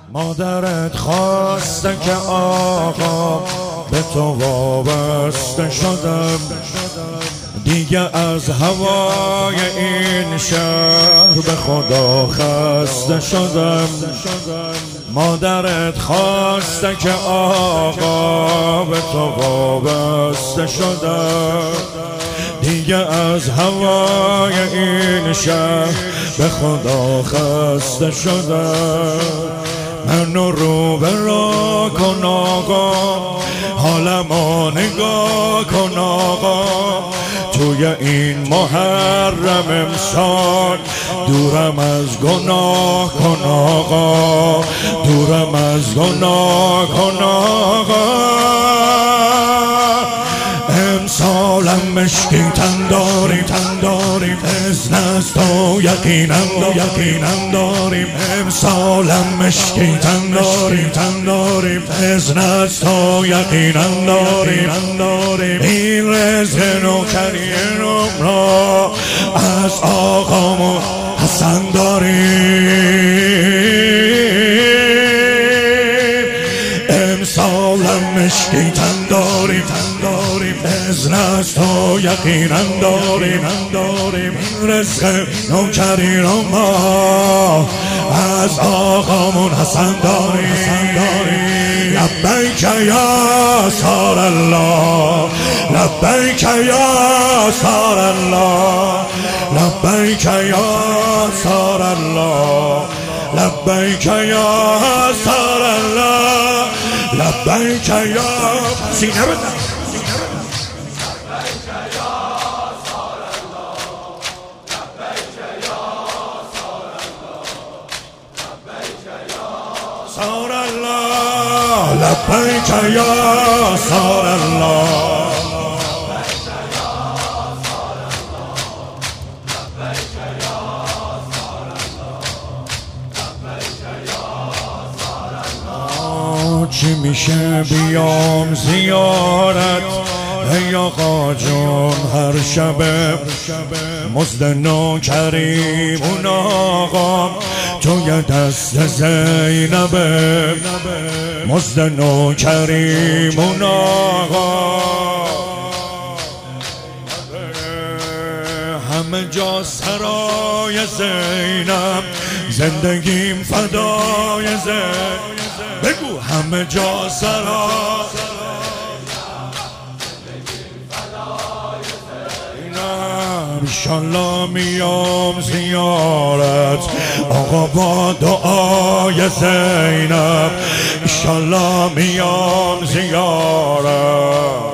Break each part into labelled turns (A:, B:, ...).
A: مادرت خواسته که آقا به تو وابسته شدم، دیگه از هوای این شهر به خدا خسته شدم. مادرت خواسته که آقا به تو وابسته شدم، دیگه از هوای این شهر به خدا خسته شدم. منو رو به رو کن آقا، حالمو نگاه کن آقا، توی این محرم امسال دورم از گناه کن آقا، دورم از گناه کن آقا. امسالم مشکی تن داریم اذن از تو یقینم داریم. امسالم مشکی تن داریم اذن از تو یقینم داریم. این رزق نوکری را از آقامون حسن داریم. امسالم مشکی تن داریم اذن از تو یقینم داریم. این رزق نوکری رو ما از آقامون حسن داریم. لبیک یا سار الله، لبیک یا سار الله، لبیک یا سار الله، لبیک یا سار الله، لبیک یا سینه بدن. سار الله لبیک یا سار الله. چی میشه بیام زیارت ای آقا جون هر شب مزد نوکریمون آقا توی دست زینبه، مزد نوکریمون آقا همه جا سرای زینب، زندگیم فدای زینب. بگو همه جا سرای انشالله میام زیارت آقا با دعای زینب، انشالله میام زیارت.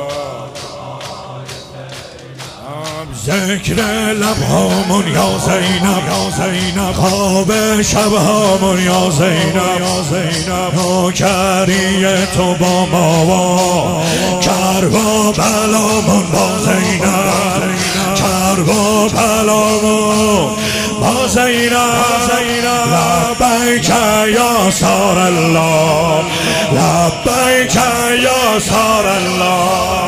A: ذکر لبهامون یا زینب، خواب شبهامون یا زینب، نوکری تو با ما کرب و بلامون با زینب، کرب و بلامون با زینب. لبیک یا سار الله، لبیک یا سار الله.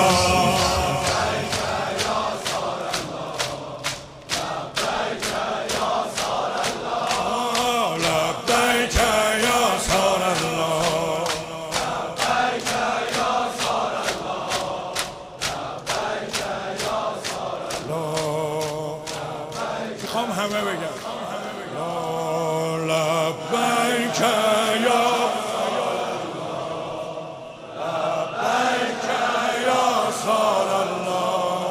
A: میخوام همه بگم لبیک یا لبیک یا سار الله،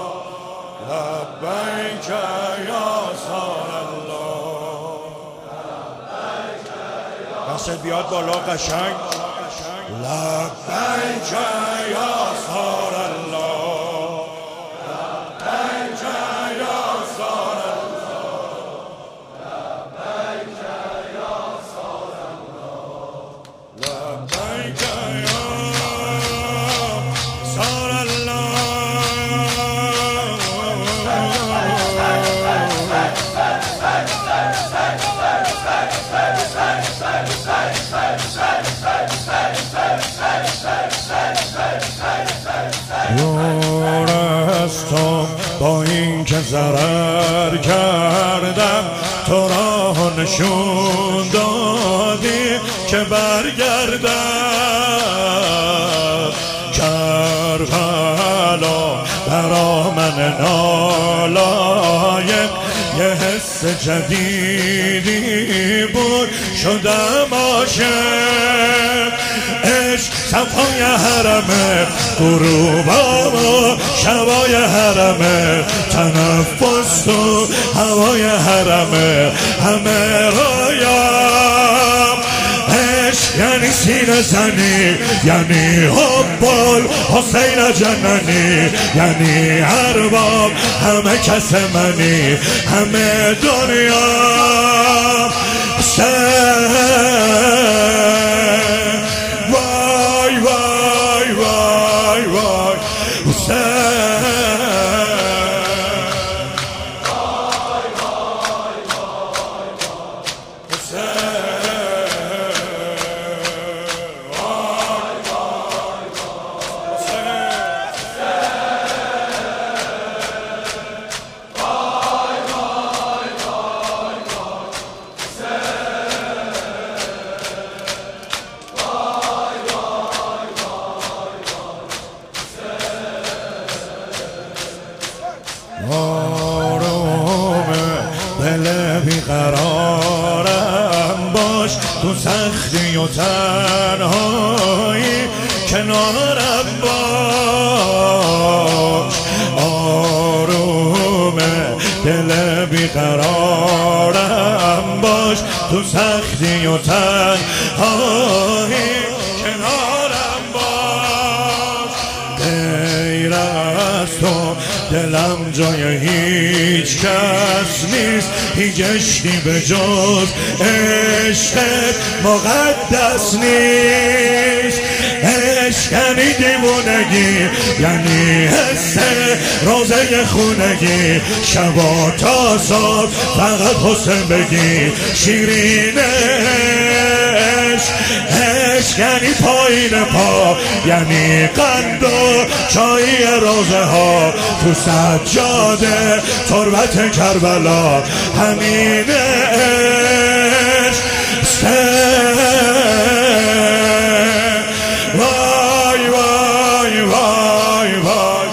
A: لبیک یا سار الله. دستت بیاد بالا قشنگ. لبیک یا سار الله، دورستم با این که ضرر کردم تو را نشون دادی، که برگردم کربلا برا من نالایق یه حس جدیدی بود شدم عاشق عشق صفای حرمه غروبا و شبای حرمه تنفس تو هوای حرمه همه رویام عشق یعنی سینه زنی یعنی حبال حسین جننی یعنی ارباب همه کس منی همه دنیا وای وای وای وای آرومه دل بیقرارم باش تو سختی و تنهایی کنارم باش آرومه دل بیقرارم باش تو سختی و تنهایی کنارم باش غیر از تو دلم جای هیچ کس نیست هیچ به جز عشقت مقدس نیست عشق یعنی دیوونگی یعنی حس روزه خونگی شبا تا صبح فقط حسین بگی شیرین عشق عشق یعنی پایین پا یعنی قند و چایی روزه ها تو سجاده تربت کربلا همین عشق وای وای وای وای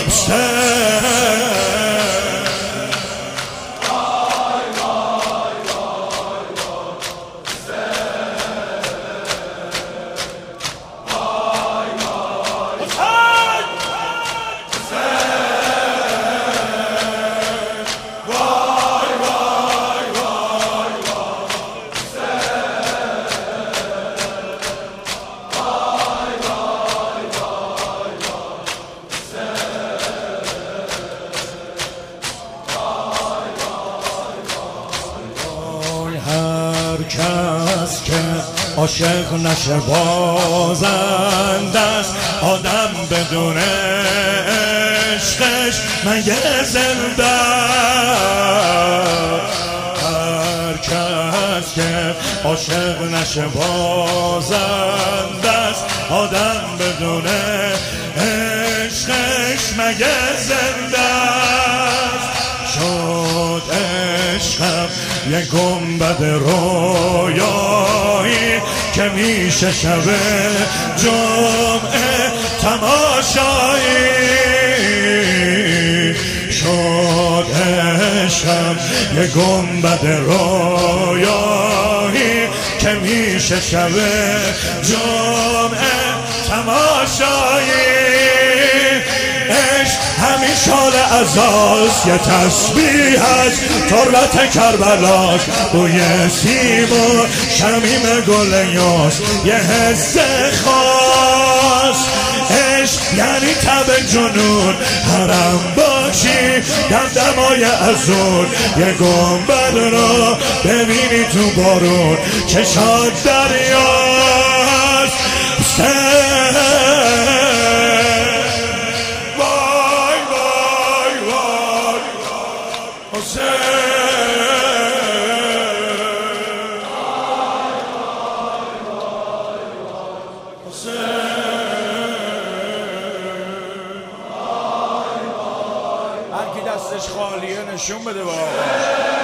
A: کس که عاشق نشه بازنده است آدم بدون عشقش مگه زنده هر کس که عاشق نشه بازنده است آدم بدون عشقش مگه زنده است شد عشقم یه گنبد رویایی که میشه شب جمعه تماشایی شد عشقم یه گنبد رویایی که میشه شب جمعه تماشایی عشق همین شال عزاز یه تسبیح از تربت کربلاس بوی سیم و شمیم گل یاس یه حس خاص عشق یعنی تب جنون حرم باشی دمدمای ازون یه گنبد رو ببینی تو بارون چشات دریاست
B: هر کی دستش خالیه نشون بده با آقا.